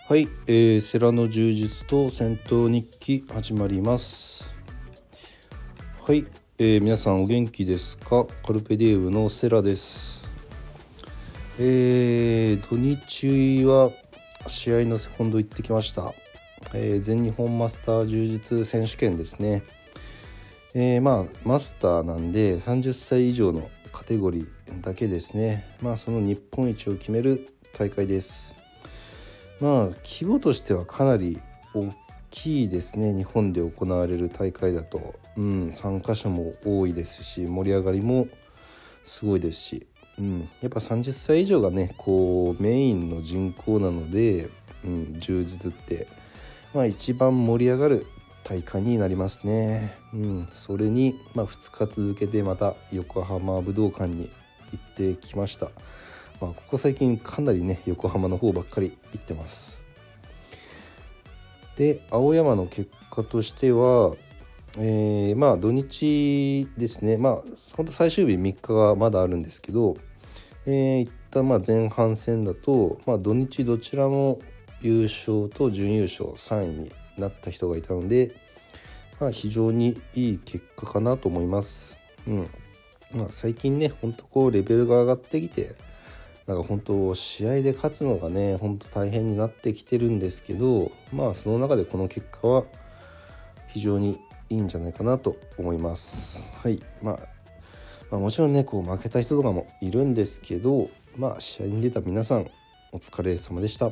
はい、セラの充実と戦闘日記始まります。はい、皆さんお元気ですか？カルペディウムのセラです。土日は試合のセコンド行ってきました。全日本マスター柔術選手権ですね。マスターなんで30歳以上のカテゴリーだけですね。その日本一を決める大会です。規模としてはかなり大きいですね。日本で行われる大会だと、参加者も多いですし、盛り上がりもすごいですし、やっぱ30歳以上がねこうメインの人口なので、充実って一番盛り上がる大会になりますね。それに、2日続けてまた横浜武道館に行ってきました。ここ最近かなりね横浜の方ばっかり行ってます。で、青山の結果としては、土日ですね。本当最終日3日がまだあるんですけど、一旦前半戦だと、土日どちらも優勝と準優勝3位になった人がいたので、非常にいい結果かなと思います。最近ね本当レベルが上がってきて、本当試合で勝つのがね本当大変になってきてるんですけど、その中でこの結果は非常にいいんじゃないかなと思います。はい。もちろんね負けた人とかもいるんですけど、試合に出た皆さんお疲れ様でした。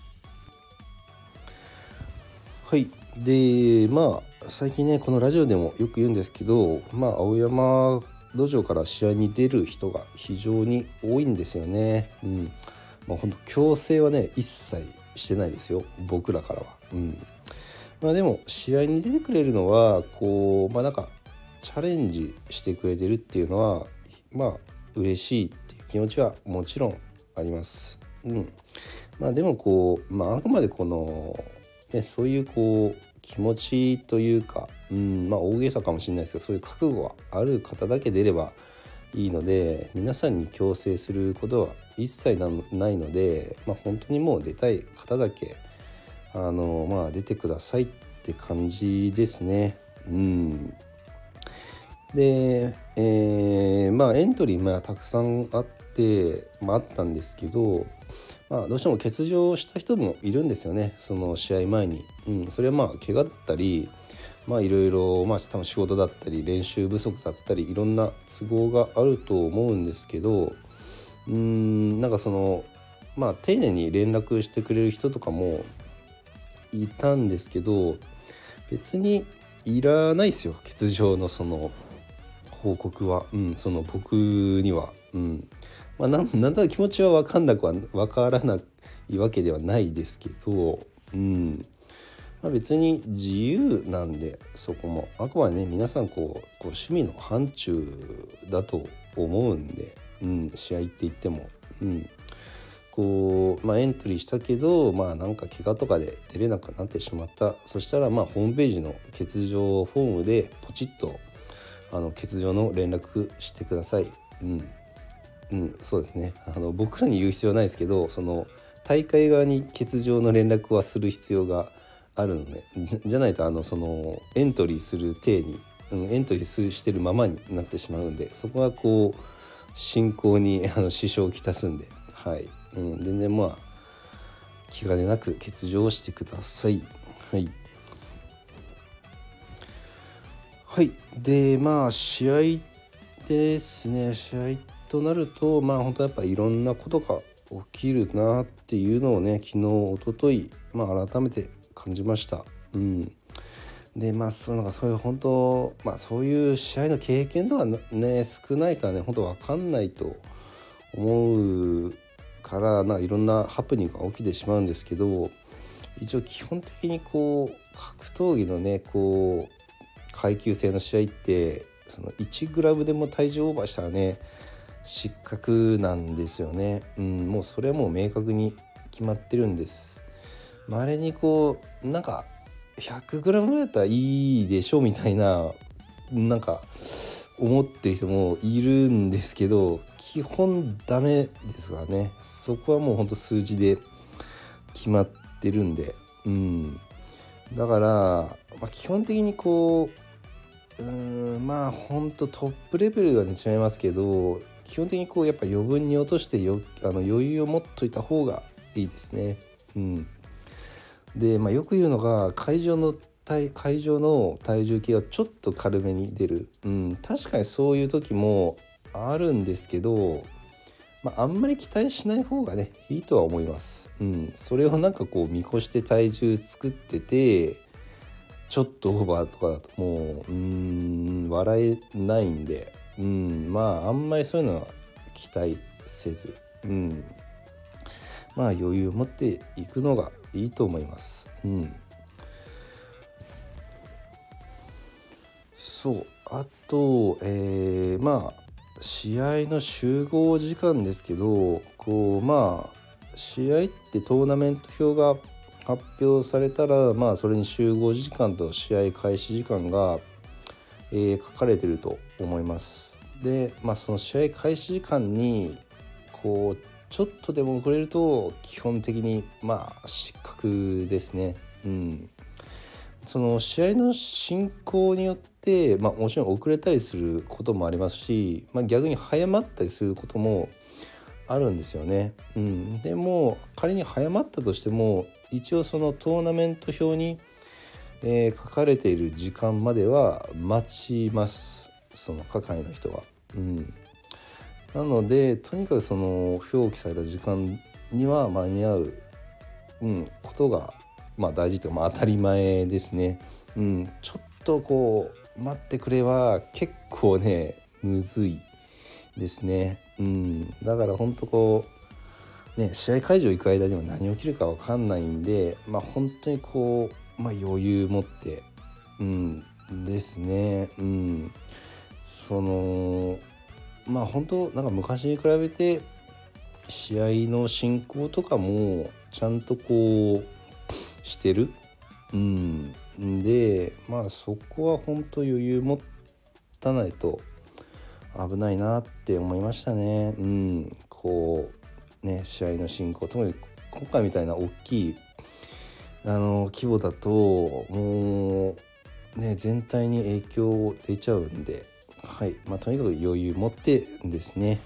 はい。で、最近ねこのラジオでもよく言うんですけど、青山道場から試合に出る人が非常に多いんですよね。本当強制はね一切してないですよ、僕らからは。でも試合に出てくれるのはチャレンジしてくれてるっていうのは嬉しいっていう気持ちはもちろんあります。でもあくまでそういう気持ちというか、大げさかもしれないですけど、そういう覚悟がある方だけ出ればいいので、皆さんに強制することは一切ないので、本当にもう出たい方だけ出てくださいって感じですね。で、エントリーたくさんあって、あったんですけど、どうしても欠場した人もいるんですよね、その試合前に。それは怪我だったり、いろいろ多分仕事だったり練習不足だったりいろんな都合があると思うんですけど、丁寧に連絡してくれる人とかもいたんですけど、別にいらないですよ、欠場のその報告は。その僕には。なんだ気持ちは分からないわけではないですけど、別に自由なんで、そこもあくまでね皆さん趣味の範疇だと思うんで、試合って言っても、エントリーしたけど怪我とかで出れなくなってしまった。そしたらホームページの欠場フォームでポチッと欠場の連絡してください。そうですね。僕らに言う必要はないですけど、その大会側に欠場の連絡はする必要があるので、じゃないとそのエントリーする体に、エントリーしてるままになってしまうんで、そこは進行に支障をきたすんで、全然気兼ねなく欠場してください。で試合ですね。試合となると本当やっぱいろんなことが起きるなっていうのをね、昨日一昨日改めて感じました。でそういう本当そういう試合の経験とはね少ないとはね本当分かんないと思うからいろんなハプニングが起きてしまうんですけど、一応基本的に格闘技のね階級制の試合ってその1グラムでも体重オーバーしたらね失格なんですよね。もうそれはもう明確に決まってるんです。稀に100グラムだったらいいでしょみたいな思ってる人もいるんですけど、基本ダメですからね。そこはもうほんと数字で決まってってるんで、だから、基本的にこうほんとトップレベルはね違いますけど、基本的にこうやっぱ余分に落として余裕を持っといた方がいいですね。で、よく言うのが会場の体重計はちょっと軽めに出る、確かにそういう時もあるんですけど、あんまり期待しない方がねいいとは思います。それをなんかこう見越して体重作っててちょっとオーバーとかだともう笑えないんで、あんまりそういうのは期待せず、余裕を持っていくのがいいと思います。そうあと試合の集合時間ですけど、試合ってトーナメント表が発表されたら、それに集合時間と試合開始時間が、書かれてると思います。で、その試合開始時間にこうちょっとでも遅れると基本的に失格ですね。その試合の進行によって、もちろん遅れたりすることもありますし、逆に早まったりすることもあるんですよね。でも仮に早まったとしても一応そのトーナメント表に、書かれている時間までは待ちます、その係の人は。なのでとにかくその表記された時間には間に合う、ことが大事というか当たり前ですね。ちょっとこう待ってくれは結構ねむずいですね。だから本当こうね試合会場行く間には何起きるか分かんないんで、本当にこう余裕持ってですね。その本当なんか昔に比べて試合の進行とかもちゃんとこうしてる。でそこは本当余裕持たないと危ないなって思いましたね。こうね試合の進行、特に今回みたいな大きい規模だともうね全体に影響出ちゃうんで、とにかく余裕持ってですね。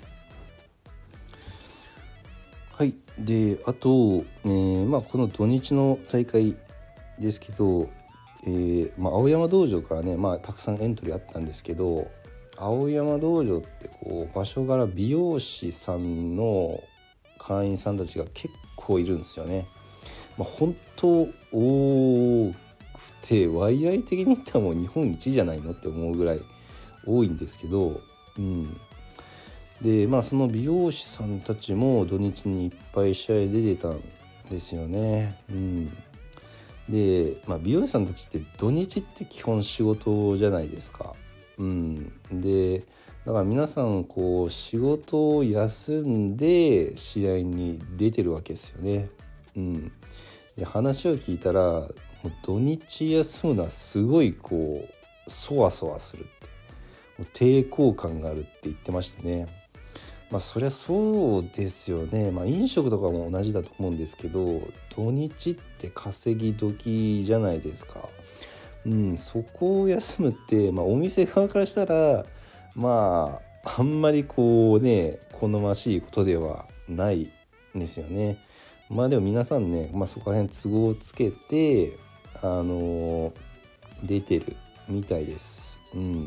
であと、この土日の大会ですけど、青山道場からねたくさんエントリーあったんですけど、青山道場ってこう場所柄美容師さんの会員さんたちが結構いるんですよね。本当多くて割合的に言ったらもう日本一じゃないのって思うぐらい多いんですけど、でその美容師さんたちも土日にいっぱい試合で出てたんですよね。で、美容師さんたちって土日って基本仕事じゃないですか。でだから皆さんこう仕事を休んで試合に出てるわけですよね。で話を聞いたらもう土日休むのはすごいこうそわそわするって、もう抵抗感があるって言ってましたね。そりゃそうですよね。飲食とかも同じだと思うんですけど、土日って稼ぎ時じゃないですか。そこを休むって、お店側からしたらあんまりこうね好ましいことではないんですよね。でも皆さんね、そこら辺都合をつけて出てるみたいです。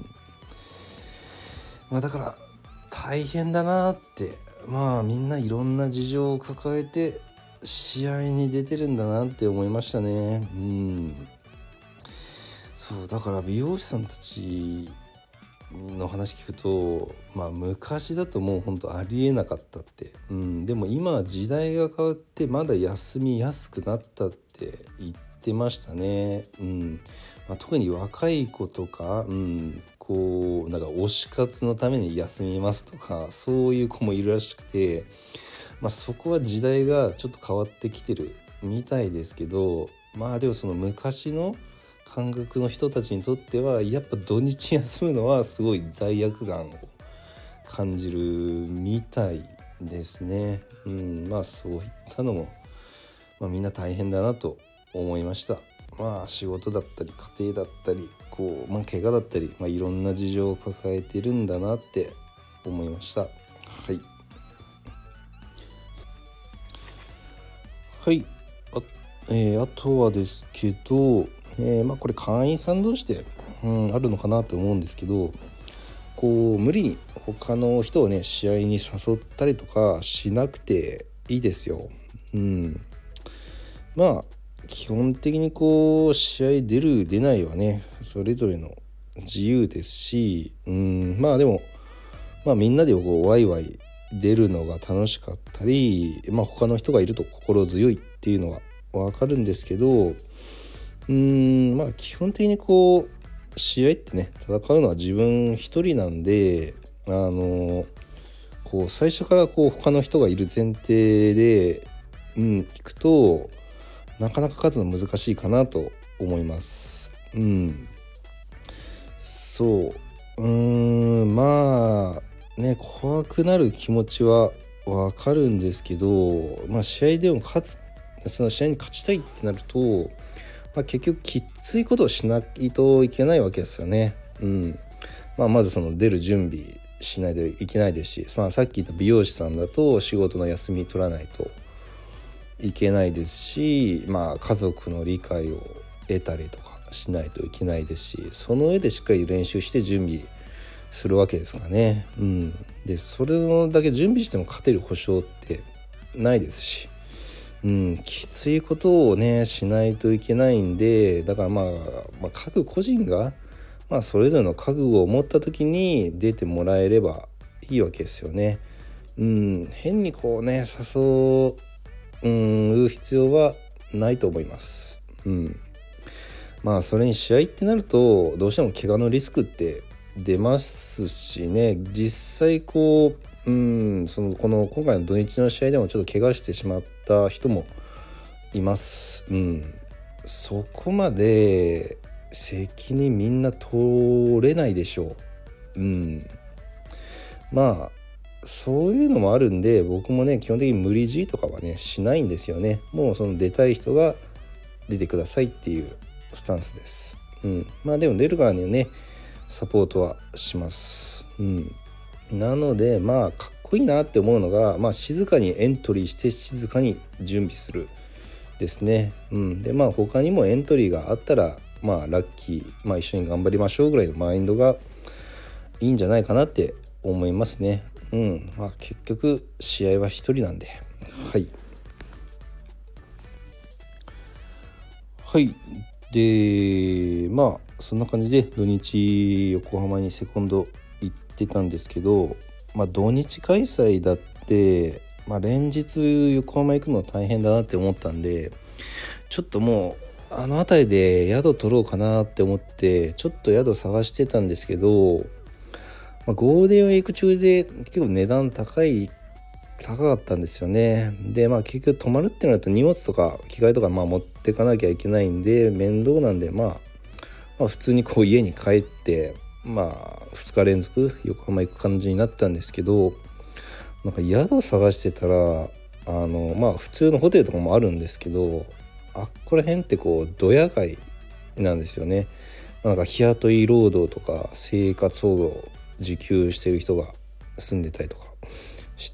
だから大変だなって、みんないろんな事情を抱えて試合に出てるんだなって思いましたね。そうだから美容師さんたちの話聞くと、昔だともう本当ありえなかったって、でも今は時代が変わってまだ休みやすくなったって言ってましたね。特に若い子とか、こうなんか推し活のために休みますとかそういう子もいるらしくて、そこは時代がちょっと変わってきてるみたいですけど、でもその昔の感覚の人たちにとってはやっぱ土日休むのはすごい罪悪感を感じるみたいですね。そういったのも、 みんな大変だなと思いました。仕事だったり家庭だったり怪我だったり、いろんな事情を抱えてるんだなって思いました。あとはですけど、これ会員さん同士で、あるのかなと思うんですけど、無理に他の人をね試合に誘ったりとかしなくていいですよ。基本的に試合出る出ないはねそれぞれの自由ですし、でもみんなでワイワイ出るのが楽しかったり、他の人がいると心強いっていうのはわかるんですけど、基本的に試合ってね戦うのは自分一人なんで、最初から他の人がいる前提で行くとなかなか勝つの難しいかなと思います。怖くなる気持ちはわかるんですけど、試合でもその試合に勝ちたいってなると、結局きついことをしないといけないわけですよね。まずその出る準備しないといけないですし、さっき言った美容師さんだと仕事の休み取らないといけないですし、家族の理解を得たりとかしないといけないですし、その上でしっかり練習して準備するわけですからね。でそれだけ準備しても勝てる保証ってないですし、きついことをねしないといけないんで、だから各個人がそれぞれの覚悟を持った時に出てもらえればいいわけですよね。変に誘う必要はないと思います。それに試合ってなるとどうしても怪我のリスクって出ますしね、実際今回の土日の試合でもちょっと怪我してしまった人もいます。そこまで責任みんな取れないでしょう。そういうのもあるんで、僕もね基本的に無理強いとかはねしないんですよね。もうその出たい人が出てくださいっていうスタンスです。でも出るからにはねサポートはします。なのでかっこいいなって思うのが、静かにエントリーして静かに準備するですね。で他にもエントリーがあったらラッキー、一緒に頑張りましょうぐらいのマインドがいいんじゃないかなって思いますね。結局試合は一人なんで。でそんな感じで土日横浜にセコンド行ってたんですけど、土日開催だって、連日横浜行くの大変だなって思ったんで、ちょっともうあの辺りで宿取ろうかなって思ってちょっと宿探してたんですけど、ゴールデンウィーク中で結構値段高かったんですよね。で結局泊まるってなると荷物とか着替えとか持ってかなきゃいけないんで面倒なんで、普通に家に帰って2日連続横浜行く感じになったんですけど、宿探してたら普通のホテルとかもあるんですけど、ここら辺ってドヤ街なんですよね。日雇い労働とか生活保護を受給してる人が住んでたりとかして、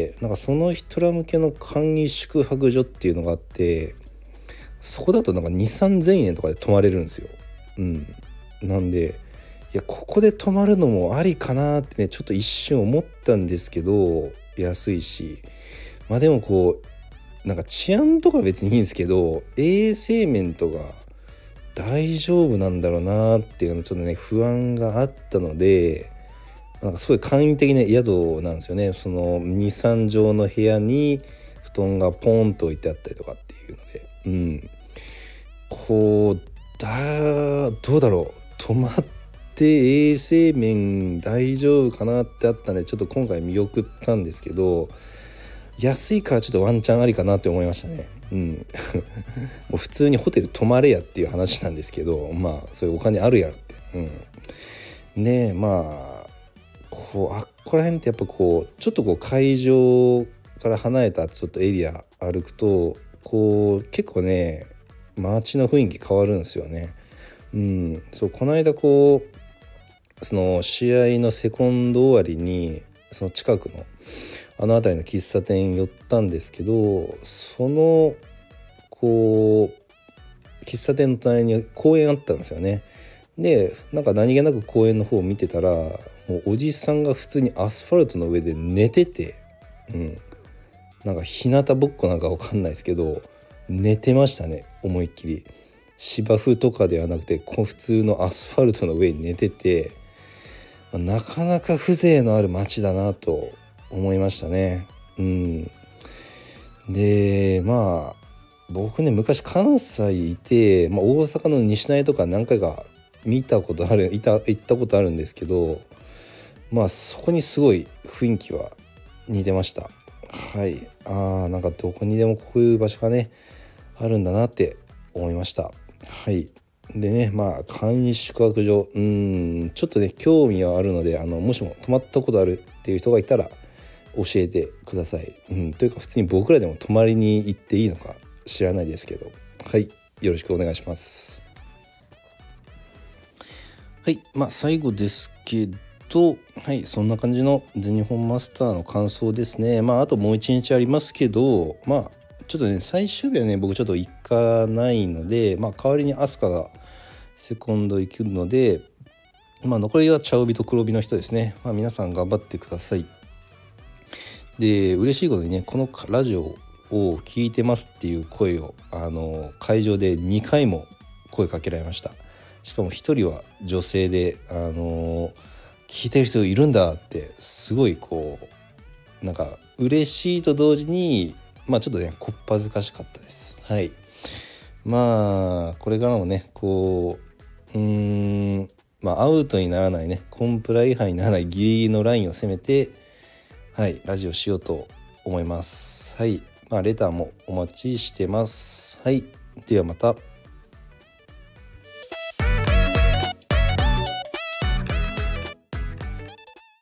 その人ら向けの簡易宿泊所っていうのがあって、そこだと2,000-3,000円とかで泊まれるんですよ。なんでここで泊まるのもありかなってねちょっと一瞬思ったんですけど、安いしでも治安とか別にいいんですけど衛生面とか大丈夫なんだろうなっていうのちょっとね不安があったので、すごい簡易的な宿なんですよね。その 2,3 畳の部屋に布団がポンと置いてあったりとかっていうので、どうだろう、泊まって衛生面大丈夫かなってあったんでちょっと今回見送ったんですけど、安いからちょっとワンチャンありかなって思いましたね。もう普通にホテル泊まれやっていう話なんですけど、そういうお金あるやろって。ここら辺ってやっぱちょっと会場から離れたちょっとエリア歩くとこう結構ね街の雰囲気変わるんですよね。そうこの間こうその試合のセコンド終わりにその近くのあの辺りの喫茶店寄ったんですけど、そのこう喫茶店の隣に公園あったんですよね。でなんか何気なく公園の方を見てたら、もうおじさんが普通にアスファルトの上で寝てて、なんか日向ぼっこなんかわかんないですけど寝てましたね。思いっきり芝生とかではなくて普通のアスファルトの上に寝てて、なかなか風情のある街だなと思いましたね。で僕ね昔関西いて、大阪の西成とか何回か行ったことあるんですけど、そこにすごい雰囲気は似てました。なんかどこにでもこういう場所がねあるんだなって思いました。でね簡易宿泊所ちょっとね興味はあるので、もしも泊まったことあるっていう人がいたら教えてください。というか普通に僕らでも泊まりに行っていいのか知らないですけど、よろしくお願いします。最後ですけど、そんな感じの全日本マスターの感想ですね。あともう1日ありますけど、ちょっとね最終日はね僕ちょっと行かないので、代わりに飛鳥がセコンド行くので、残りは茶帯と黒帯の人ですね。皆さん頑張ってください。で嬉しいことにねこのラジオを聞いてますっていう声を会場で2回も声かけられました。しかも1人は女性で聞いてる人いるんだってすごいこうなんか嬉しいと同時にちょっとねこっぱずかしかったです。これからもねこうアウトにならないねコンプラ違反にならないギリギリのラインを攻めてラジオしようと思います。レターもお待ちしてます。ではまた。